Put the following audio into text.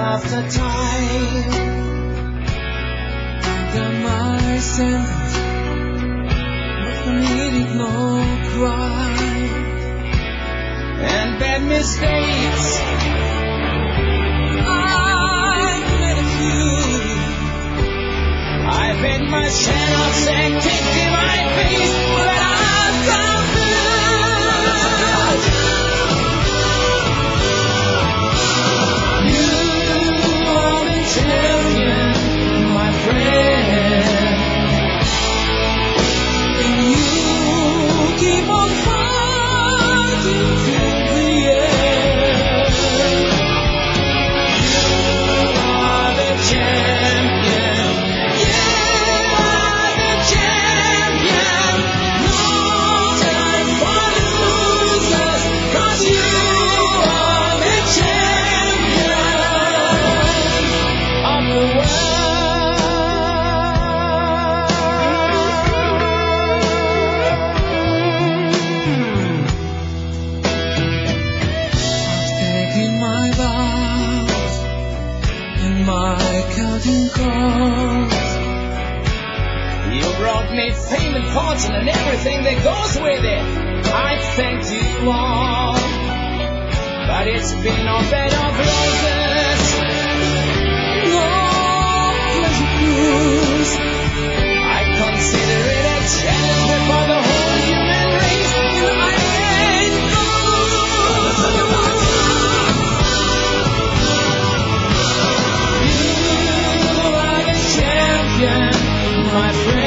after time. Under my sentence, never needed no crime and bad mistakes. I've made a few. I've had my share of hectic divine peace, but I've come through. You are the champion, my friend, and you keep on fighting till the end. You are the champion. You are the champion. No time for losers, 'cause you are the champion of the world. I've taken my vows and my counting calls. You brought me fame and fortune and everything that goes with it. I thank you all, but it's been no bed of roses, no pleasure cruise. I consider it a challenge for the whole human race. You I ain't You are the champion, my friend.